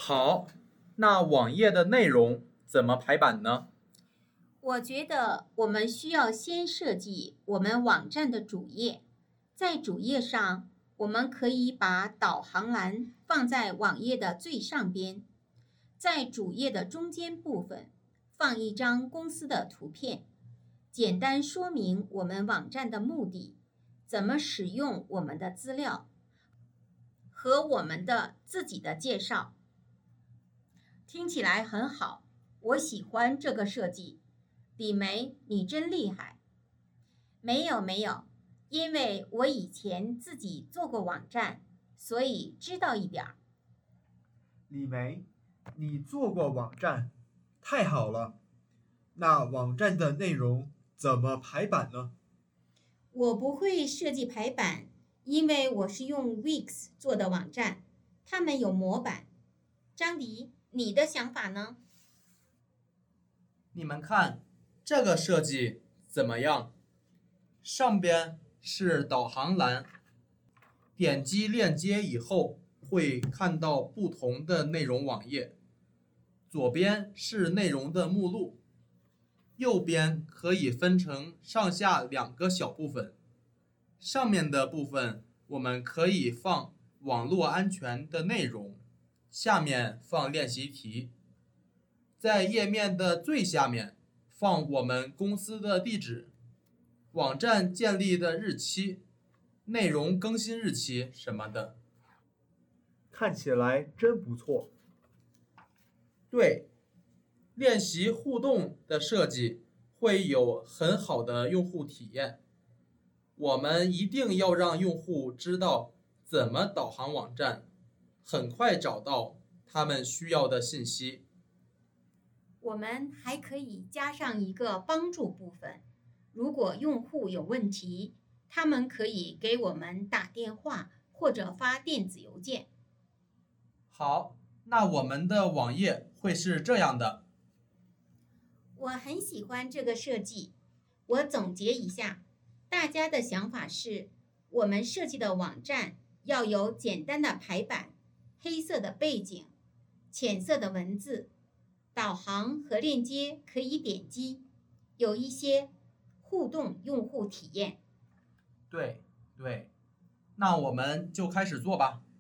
好，那网页的内容怎么排版呢？ 我觉得我们需要先设计我们网站的主页，在主页上，我们可以把导航栏放在网页的最上边，在主页的中间部分放一张公司的图片，简单说明我们网站的目的，怎么使用我们的资料，和我们的自己的介绍。听起来很好，我喜欢这个设计。李梅，你真厉害。没有，因为我以前自己做过网站，所以知道一点儿。 李梅，你做过网站，太好了。那网站的内容怎么排版呢？ 我不会设计排版，因为我是用 Wix 做的网站，他们有模板。张迪，你的想法呢？ 你们看这个设计怎么样？上边是导航栏，点击链接以后会看到不同的内容网页，左边是内容的目录，右边可以分成上下两个小部分，上面的部分我们可以放网络安全的内容，下面放练习题，在页面的最下面放我们公司的地址、网站建立的日期、内容更新日期什么的。 看起来真不错。 对，练习互动的设计会有很好的用户体验。我们一定要让用户知道怎么导航网站，很快找到他们需要的信息。 我们还可以加上一个帮助部分，如果用户有问题，他们可以给我们打电话或者发电子邮件。 好，那我们的网页会是这样的。 我很喜欢这个设计。我总结一下，大家的想法是，我们设计的网站要有简单的排版，黑色的背景，浅色的文字，导航和链接可以点击，有一些互动用户体验。 对，那我们就开始做吧。